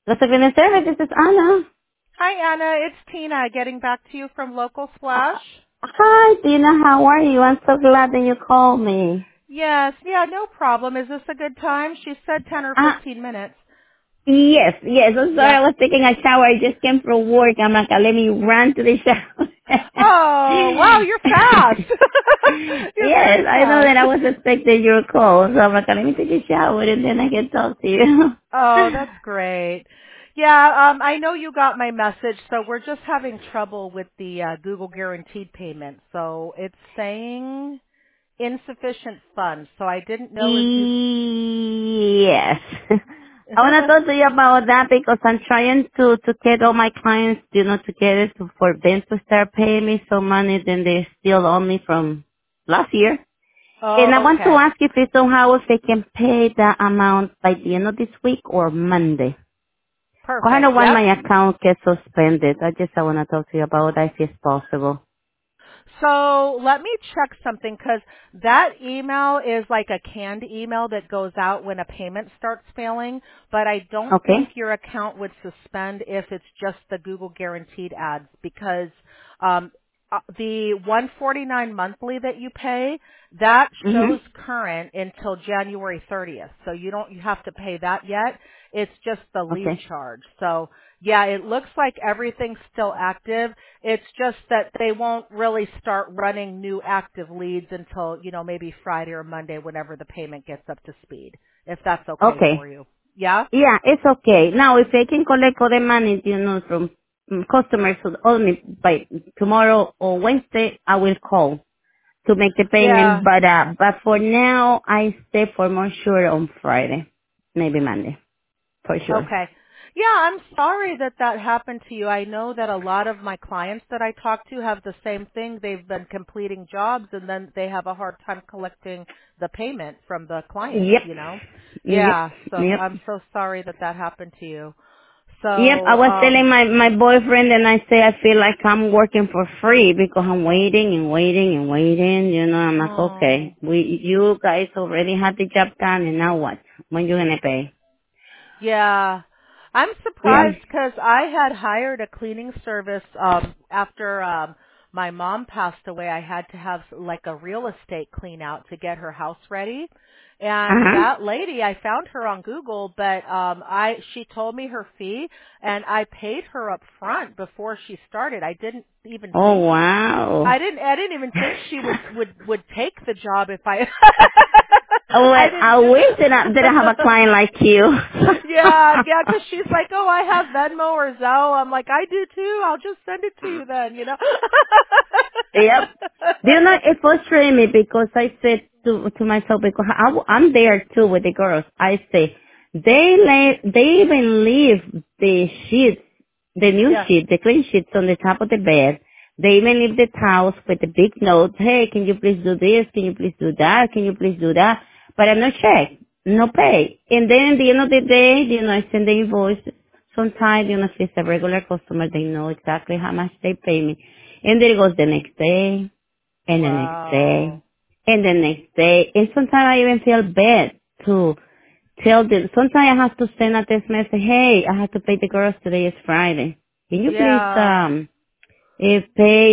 Pacific Service, this is Anna. Hi, Anna. It's Tina getting back to you from Local Splash. Hi, Dina, how are you? I'm so glad that you called me. Yes, yeah, no problem. Is this a good time? She said 10 or Uh, 15 minutes. yes, I'm sorry, Yeah. I was taking a shower. I just came from work. I'm like, let me run to the shower. Oh, wow, you're fast. You're Yes, very I know fast. that I was expecting your call, so I'm like, let me take a shower and then I can talk to you. Oh, that's great. Yeah, I know you got my message, so we're just having trouble with the Google guaranteed payment. So it's saying insufficient funds. So I didn't know if you Yes. I want to talk to you about that because I'm trying to get all my clients, to get it for them to start paying me some money then they still owe me from last year. And I Oh, want to okay. ask if somehow if they can pay the amount by the end of this week or Monday. I Perfect. don't want Yep. my account get suspended. I want to talk to you about that if it's possible. So let me check something because that email is like a canned email that goes out when a payment starts failing, but I don't think Okay? your account would suspend if it's just the Google guaranteed ads because um, the 149 monthly that you pay, that shows Mm-hmm. current until January 30th. So you have to pay that yet. It's just the lead Okay. charge. So yeah, it looks like everything's still active. It's just that they won't really start running new active leads until, maybe Friday or Monday whenever the payment gets up to speed, if that's okay Okay. for you. Yeah? Yeah, it's okay. Now, if I can collect all the money, from customers who owe me by tomorrow or Wednesday, I will call to make the payment. Yeah. But for now, I stay for more sure on Friday, maybe Monday, for sure. Okay. Yeah, I'm sorry that that happened to you. I know that a lot of my clients that I talk to have the same thing. They've been completing jobs and then they have a hard time collecting the payment from the clients, Yep, yep, Yeah, so yep. I'm so sorry that that happened to you. Yep, I So, was telling my boyfriend and I say I feel like I'm working for free because I'm waiting and waiting and waiting, I'm like, oh. okay, you guys already had the job done and now what? When you gonna pay? Yeah. I'm Yeah. surprised because I had hired a cleaning service after my mom passed away. I had to have like a real estate clean out to get her house ready. And Uh-huh. that lady, I found her on Google, but she told me her fee and I paid her up front before she started. Oh, wow. I didn't even think she would take the job if I Oh, well, I didn't I wish that I have a client like you. Yeah, yeah, 'cause she's like, "Oh, I have Venmo or Zelle." I'm like, "I do too. I'll just send it to you then." Yep. It frustrated me because I said to myself, because I'm there too with the girls. I say, they even leave the sheets, the new Yeah, sheet, the clean sheets on the top of the bed. They even leave the towels with the big note. Hey, can you please do this? Can you please do that? Can you please do that? But I'm not check, no pay. And then at the end of the day, I send the invoice. Sometimes, if it's a regular customer, they know exactly how much they pay me. And there goes the next day, and the next day, wow. and the next day. And sometimes I even feel bad to tell them. Sometimes I have to send a text message, hey, I have to pay the girls today. It's Friday. Can you please, Yeah, pay,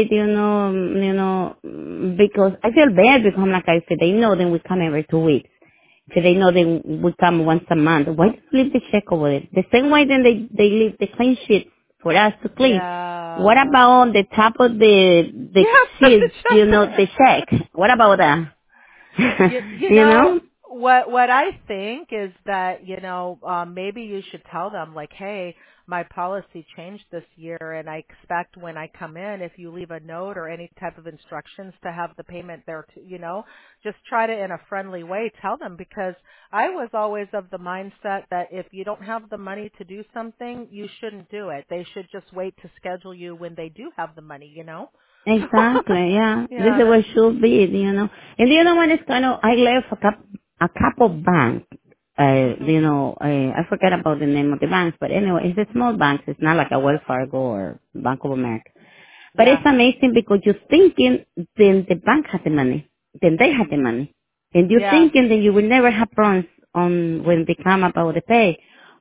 because I feel bad because I'm like, I said, they know then we come every 2 weeks. So they know they would come once a month. Why do you leave the check over there? The same way then they leave the clean sheet for us to clean. What yeah, about on the top of the yeah. Put the sheet, check. the check? What about that? You you know know? what I think is that maybe you should tell them like, hey, my policy changed this year, and I expect when I come in, if you leave a note or any type of instructions to have the payment there, just try to in a friendly way tell them because I was always of the mindset that if you don't have the money to do something, you shouldn't do it. They should just wait to schedule you when they do have the money. Exactly, yeah. This Yeah, is that's what should be. And the other one is I left a couple bank. mhm. I forget about the name of the banks, but anyway, it's a small bank. It's not like a Wells Fargo or Bank of America. But Yeah. it's amazing because you're thinking then the bank has the money, then they have the money. And you're Yeah. thinking that you will never have problems on when they come about the pay.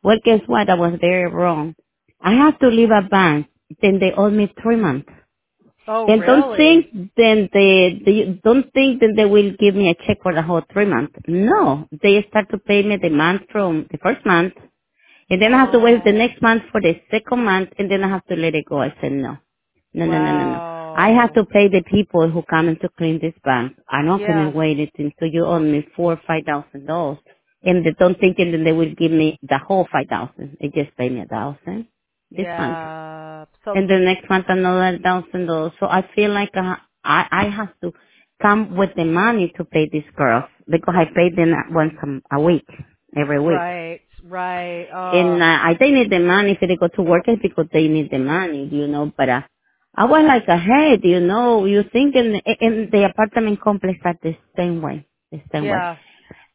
Well, guess what? I was very wrong. I have to leave a bank. Then they owe me 3 months. Oh, And don't think really? then don't think that they will give me a check for the whole 3 months. No, they start to pay me the month from the first month, and then I have to wait the Oh, next month for the second month, and then I have to let it go. I said no, no, no, no, no, no. I have wow. to pay the people who come in to clean this bank. I'm not gonna Yeah, wait it until you owe me $4,000 or $5,000, and they don't think that they will give me the whole 5,000. They just pay me 1,000 this month, yeah. So, and the next month another $1,000. So I feel like I have to come with the money to pay these girls because I pay them once a week, every week. right, right. And Oh, they need the money if they go to work, it's because they need the money, but I was like, hey, you think in the apartment complex are the same way, the same way. yeah,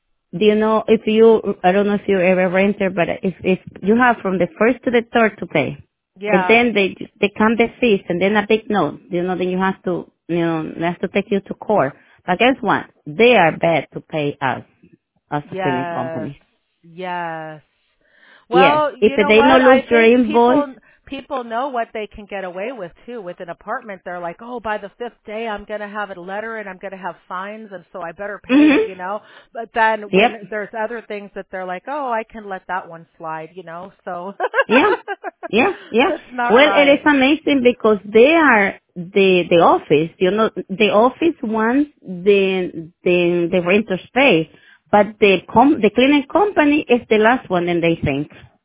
If I don't know if you ever rented, but if you have from the first to the third to pay, and yeah, then they come the fees, and then a big note, then you have to, they have to take you to court. But guess what? They are bad to pay us, as a cleaning yes, company. yes. Yes. Well, If you know they what? don't lose I your think invoice, people know what they can get away with too. With an apartment, they're like, "Oh, by the fifth day, I'm going to have a letter and I'm going to have fines, and so I better pay it," hmm you know. But then yep, when there's other things that they're like, "Oh, I can let that one slide," you know. So yeah, yeah, yeah. it's not Well, it is right. amazing because they are the office. The office wants the renters pay, but the cleaning company is the last one, and they think.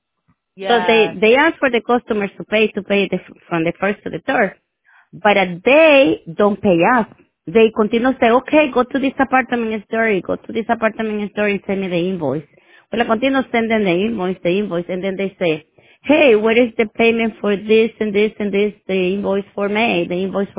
So Yes. they ask for the customers to pay from the first to the third. But they don't pay us. They continue to say, okay, go to this apartment store, go to this apartment store and send me the invoice. Well, I continue sending the invoice, and then they say, hey, where is the payment for this and this and this, the invoice for May,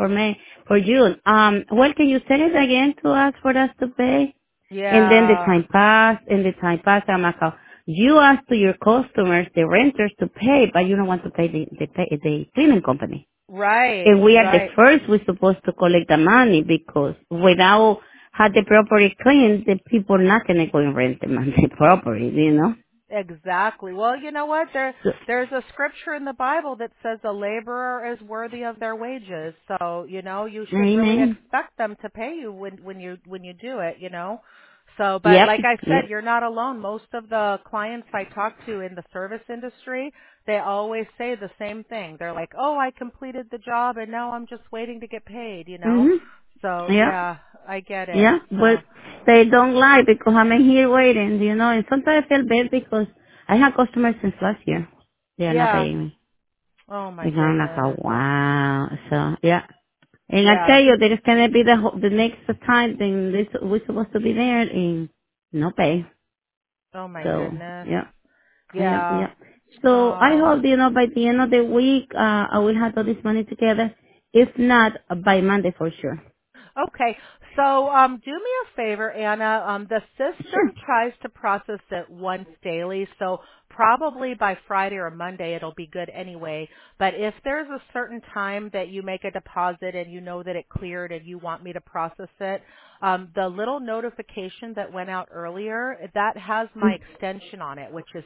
for June? Well, can you send it again to us for us to pay? And then the Yeah. time passed, I'm like, oh, you ask to your customers, the renters, to pay, but you don't want to pay the cleaning company. Right. And we are the Right. first we're supposed to collect the money because without have the property cleaned, the people not gonna go and rent the property. Exactly. Well, you know what? So, There's a scripture in the Bible that says a laborer is worthy of their wages. So, you know, you should really amen. expect them to pay you when you do it, you know. So, but Yep, like I said, yep. you're not alone. Most of the clients I talk to in the service industry, they always say the same thing. They're like, "Oh, I completed the job and now I'm just waiting to get paid," you know. Mhm. So, Yeah, yeah, I get it. yeah. But So, they don't lie because I'm here waiting. And sometimes I feel bad because I have customers since last year. They are not yeah. paying me. Oh my And I'm like, oh, goodness. wow. So, yeah. And I Yeah. tell you, there is gonna be the next time then we're supposed to be there and no pay. Oh my So goodness. yeah, yeah, Yeah. yeah. So I Oh. hope by the end of the week I will have all this money together. If not, by Monday for sure. Okay. So do me a favor, Anna. The system Sure. tries to process it once daily, so probably by Friday or Monday it'll be good anyway. But if there's a certain time that you make a deposit and you know that it cleared and you want me to process it, the little notification that went out earlier, that has my extension on it, which is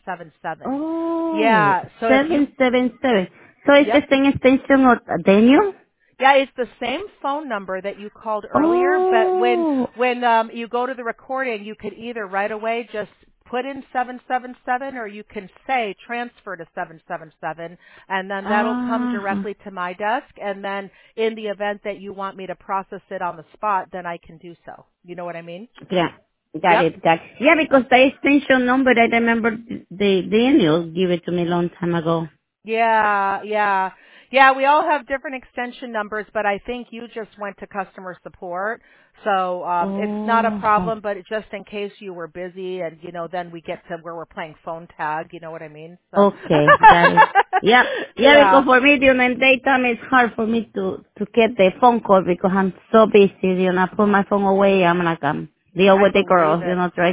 777. Oh, Yeah, so if you 777. So it's the Yep. same extension of Daniel? Yeah, it's the same phone number that you called earlier, but Oh, when you go to the recording, you could either right away just put in 777 or you can say transfer to 777 and then that'll come uh-huh. directly to my desk and then in the event that you want me to process it on the spot, then I can do so. You know what I mean? Yeah, got Yep. it, got it. Yeah, because the extension number, I remember the Daniel gave it to me a long time ago. Yeah, yeah. Yeah, we all have different extension numbers, but I think you just went to customer support. So, it's not a Oh, problem, but just in case you were busy and, then we get to where we're playing phone tag, you know what I mean? So, okay, got it. Yeah, yeah, yeah, because for me during daytime it's hard for me to get the phone call because I'm so busy. I put my phone away. I'm like deal I with the believe girls. it. Try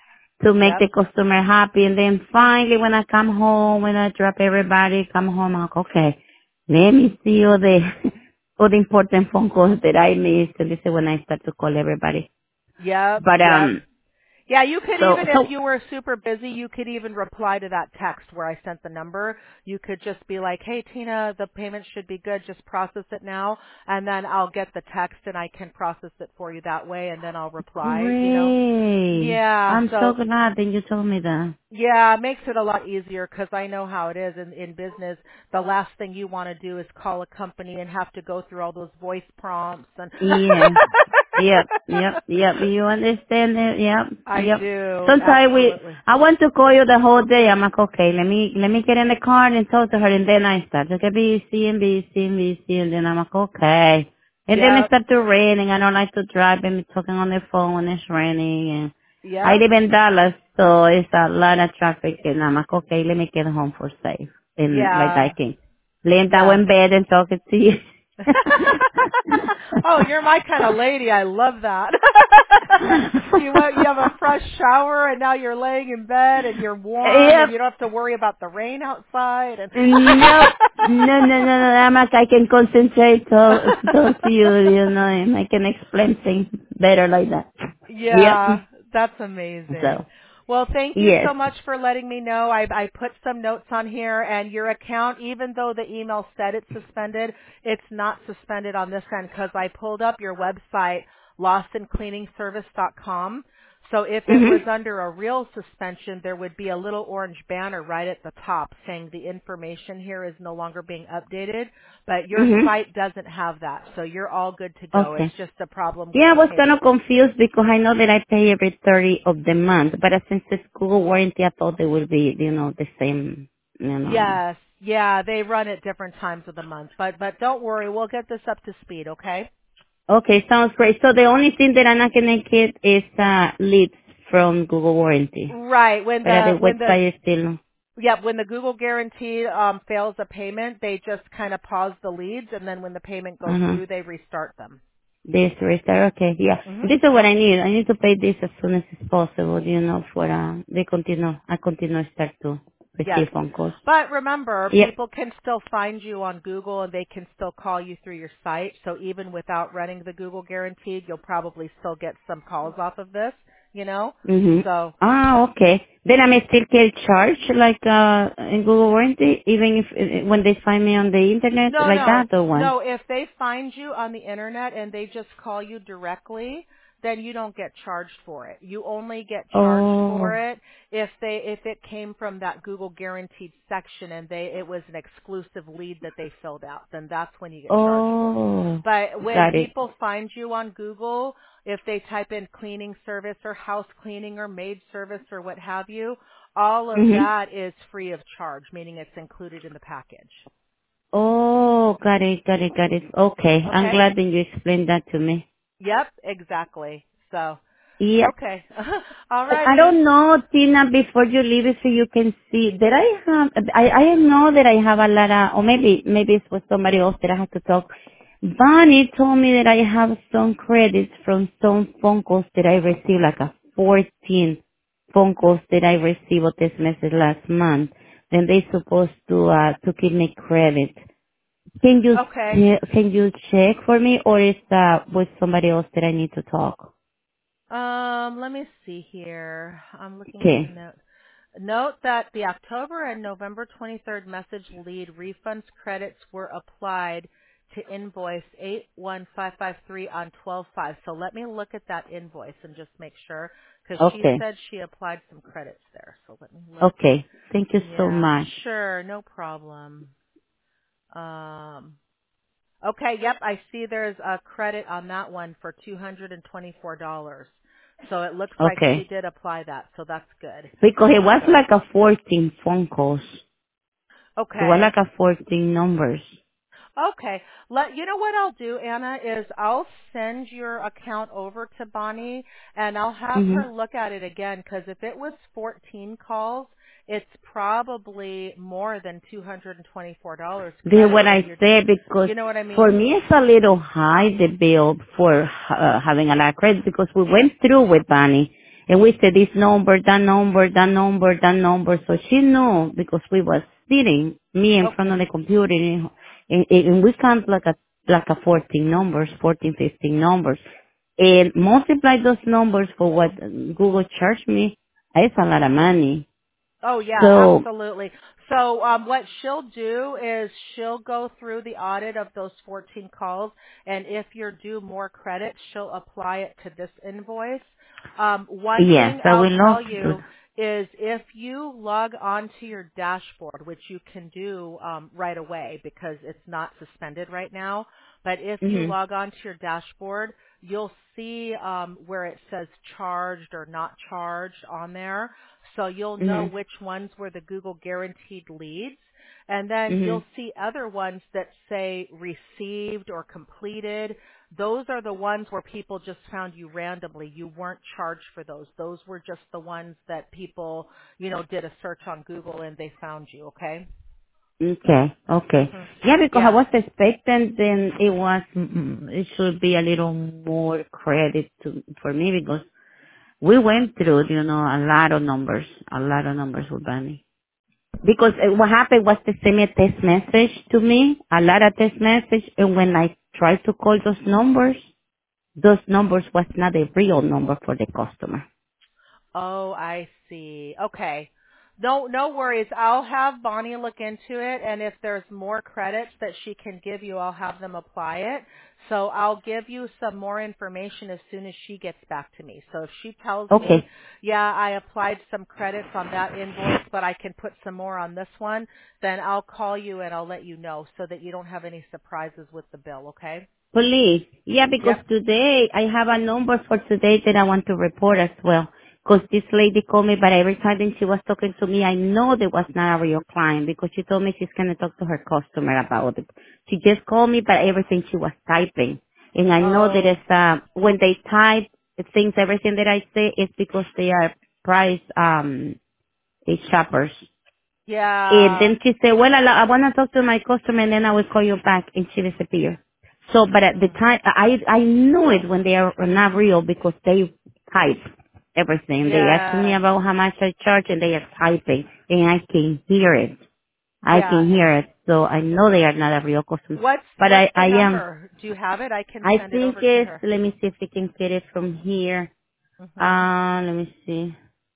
to make Yep. the customer happy. And then finally when I come home, when I drop everybody, come home, I'm like, okay, let me see all the all the important phone calls that I missed. And this is when I start to call everybody. Yep. But Yep. Yeah, you could So, even, if so you were super busy, you could even reply to that text where I sent the number. You could just be like, hey, Tina, the payment should be good. Just process it now. And then I'll get the text and I can process it for you that way. And then I'll reply, you know. great. Yeah, I'm so so glad that you told me that. yeah, it makes it a lot easier because I know how it is in business. The last thing you want to do is call a company and have to go through all those voice prompts and Yeah. Yep. You understand it? I Yep. do, Sometimes absolutely. I want to call you the whole day. I'm like, okay, let me get in the car and talk to her, and then I start to get busy, and then I'm like, okay. And then it Yep, starts to rain, and I don't like to drive and be talking on the phone when it's raining, and I yep, live in Dallas, so it's a lot of traffic, and I'm like, okay, let me get home for safe, and like I yeah, can lay down yeah. in bed and talk to you. Oh, you're my kind of lady. I love that. You have a fresh shower and now you're laying in bed and you're warm and Yep. you don't have to worry about the rain outside and No, no. I'm like, I can concentrate talk to you, and I can explain things better like that. Yep. Yeah, that's amazing. So, Well, thank you yes. so much for letting me know. I put some notes on here and your account, even though the email said it's suspended, it's not suspended on this end because I pulled up your website, lostandcleaningservice.com. So if it was Mhm. under a real suspension, there would be a little orange banner right at the top saying the information here is no longer being updated, but your Mhm. site doesn't have that. So you're all good to go. It's Okay. just a problem with Yeah, I the was kind payment. of confused because I know that I pay every 30 of the month, but since it's Google warranty, I thought they would be, the same. Yes. Yeah, they run at different times of the month. But don't worry, we'll get this up to speed, okay? Okay, sounds great. So the only thing that I'm not gonna get is leads from Google warranty. Right. But the website is still. When the Google guarantee fails a payment, they just kind of pause the leads and then when the payment goes Uh-huh. through, they restart them. This restart, okay, yeah. Mhm. This is what I need. I need to pay this as soon as it's possible, for I continue start to Yes. receive phone calls. But remember, Yep. people can still find you on Google and they can still call you through your site. So even without running the Google guaranteed, you'll probably still get some calls off of this, you know? Mhm. So Ah, okay. Then I may still get charged like in Google warranty, even if when they find me on the internet no, like no, that or what? no. If they find you on the internet and they just call you directly, then you don't get charged for it. You only get charged for Oh. it if it came from that Google guaranteed section and it was an exclusive lead that they filled out. Then that's when you get charged for it. Oh. But when Got it. people find you on Google, if they type in cleaning service or house cleaning or maid service or what have you, all of Mhm. that is free of charge, meaning it's included in the package. Oh, got it. Okay, I'm Okay? glad that you explained that to me. Yep, exactly. So, Yep. okay. I Alrighty. don't know, Tina, before you leave it so you can see that I know that I have a lot of, or maybe it's with somebody else that I have to talk. Bonnie told me that I have some credits from some phone calls that I received, like 14 phone calls that I received of this message last month. Then they supposed to give me credit. Okay. Can you check for me, or is that with somebody else that I need to talk? Let me see here. I'm looking at the Okay. note. Note that the October and November 23rd message lead refunds credits were applied to invoice 81553 on 12/5. So let me look at that invoice and just make sure because she Okay. said she applied some credits there. So let me look. Okay. Thank you so Yeah, much. sure, no problem. Um, Okay, yep, I see there's a credit on that one for $224. So it looks like she Okay. did apply that, so that's good. Because it was So, like 14 phone calls. It was okay. like 14 numbers. Okay. You know what I'll do, Anna, is I'll send your account over to Bonnie and I'll have Mm-hmm. her look at it again because if it was 14 calls, it's probably more than $224 This is credit what when I you're, said because you know what I for mean? me it's a little high the bill for having a lot of credit because we went through with Bonnie and we said this number, that number, that number, that number. So she knew because we was sitting me in front Okay. of the computer and we count like a 14 numbers, 14, 15 numbers. and multiply those numbers for what Google charged me. It's a lot of money. Oh yeah, So, absolutely. So what she'll do is she'll go through the audit of those 14 calls, and if you're due more credit, she'll apply it to this invoice. One yes, thing I I'll will love tell to. you is if you log onto your dashboard, which you can do right away because it's not suspended right now, but if you Mhm. log onto your dashboard, you'll see where it says charged or not charged on there. So you'll know Mhm. which ones were the Google guaranteed leads. And then Mhm. you'll see other ones that say received or completed. Those are the ones where people just found you randomly. You weren't charged for those. Those were just the ones that people, did a search on Google and they found you, okay? Okay. Okay. hmm Yeah, because I Yeah. was expecting then it should be a little more credit for me because we went through, a lot of numbers with Bunny. Because what happened was they sent me a text message to me, a lot of text message, and when I tried to call those numbers was not a real number for the customer. Oh, I see. Okay. No worries. I'll have Bonnie look into it, and if there's more credits that she can give you, I'll have them apply it. So I'll give you some more information as soon as she gets back to me. So if she tells me, Okay. yeah, I applied some credits on that invoice, but I can put some more on this one, then I'll call you and I'll let you know so that you don't have any surprises with the bill, okay? Please. Yeah, because Yep. today I have a number for today that I want to report as well. Because this lady called me, but every time that she was talking to me, I know there was not a real client because she told me she's going to talk to her customer about it. She just called me, but everything she was typing. And I know that Oh, it's, when they type things, everything that I say is because they are price, shoppers. And yeah. then she said, well, I want to talk to my customer and then I will call you back. And she disappeared. So, but at the Hmm. time, I knew it when they are not real because they type everything. They ask me Yeah. about how much I charge and they are typing and I can hear it. I Yeah. can hear it. So I know they are not a real customer. What's But what's the I am, number? Do you have it? I can I send it think over to it's, her. let me see if we can get it from here. Mhm. Let me see.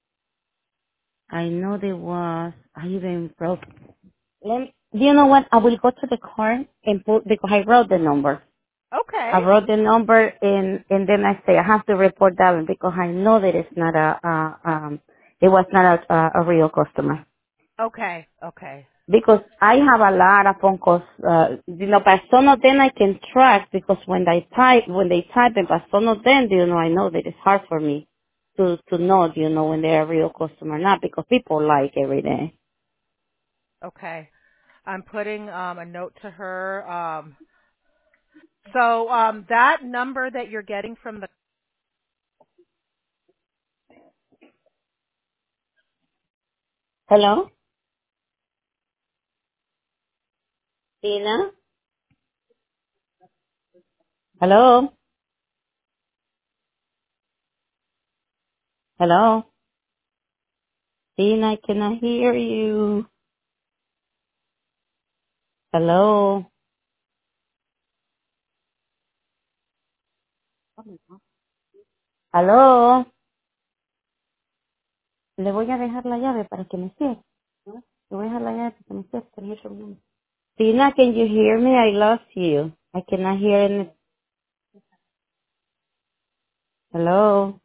I know there was, I even wrote do you know what? I will go to the car and put because I wrote the number. Okay. I wrote the number and then I say I have to report that one because I know that it's not it was not a real customer. Okay. Okay. Because I have a lot of phone calls, but some of them I can track because when they type it, but some of them, I know that it's hard for me to know, when they're a real customer or not because people like every day. Okay. I'm putting a note to her. So that number that you're getting from the Hello? Tina? Hello? Hello? Dean, I cannot hear you. Hello. Hello. Le voy a dejar la llave para que me cierre. Le voy a dejar la llave para que me cierre. Pero yo soy- Tina, can you hear me? I lost you. I cannot hear any. Hello.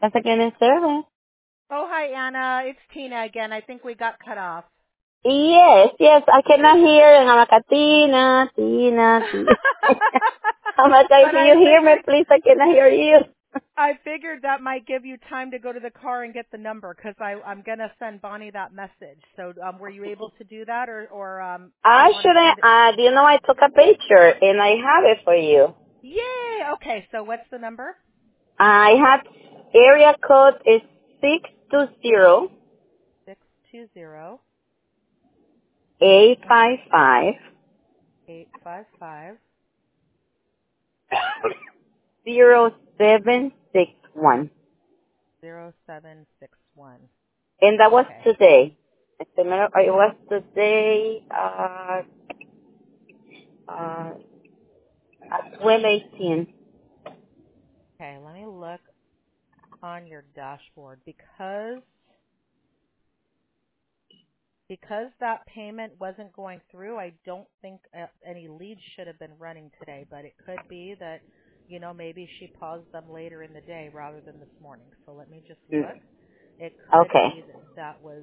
That's again in service. Oh, hi, Anna. It's Tina again. I think we got cut off. Yes, I cannot hear, and I'm like, Tina, Tina, Tina. I'm like, But can you hear me, please? I cannot hear you. I figured that might give you time to go to the car and get the number because I'm gonna send Bonnie that message. So, were you able to do that, or you want to Actually, send it? I took a picture, and I have it for you. Yay! Okay, so what's the number? I have area code is 620 620 855 855 0761. 0761. And that was Okay. today. It was today, at 12:18. Okay, let me look on your dashboard because that payment wasn't going through. I don't think any leads should have been running today, but it could be that maybe she paused them later in the day rather than this morning. So let me just look. It could Okay. be that was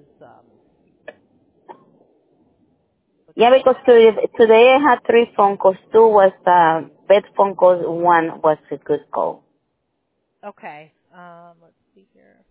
Yeah, looking because like. today I had 3 phone calls. 2 was bad phone calls. 1 was a good call. Okay. Let's see here.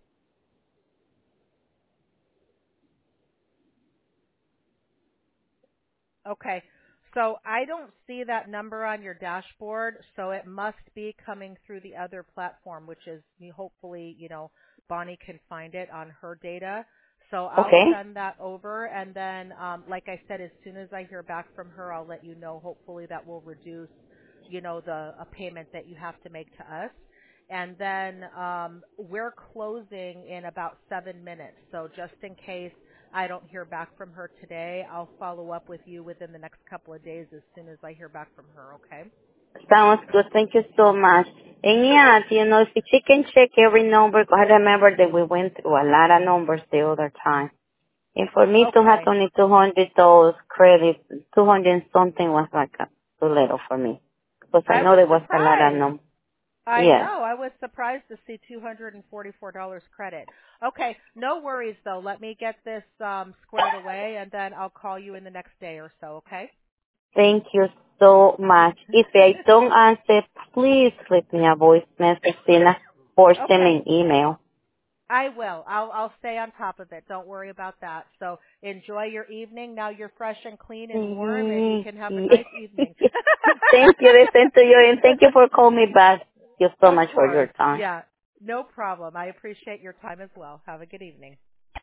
Okay. So I don't see that number on your dashboard, so it must be coming through the other platform, which is hopefully, Bonnie can find it on her data. So I'll Okay. send that over, and then, like I said, as soon as I hear back from her, I'll let you know. Hopefully that will reduce, a payment that you have to make to us. And then we're closing in about 7 minutes. So just in case I don't hear back from her today, I'll follow up with you within the next couple of days as soon as I hear back from her, okay? Sounds good. Thank you so much. And yeah, if she can check every number, 'cause I remember that we went through a lot of numbers the other time. And for me to have Okay. only 200 those credits, 200 and something was like too little for me. Because I I know was there was a lot of surprised. numbers. I Yeah. know. I was surprised to see $244 credit. Okay. No worries, though. Let me get this squared away, and then I'll call you in the next day or so, okay? Thank you so much. If I don't answer, please leave me a voice message, Tina, or send me Okay. an email. I will. I'll stay on top of it. Don't worry about that. So enjoy your evening. Now you're fresh and clean and warm, and you Thank can have a you. nice evening. Thank you. Listen to you, and thank you for calling me back. Thank you so Of much for your course. time. Yeah. No problem. I appreciate your time as well. Have a good evening.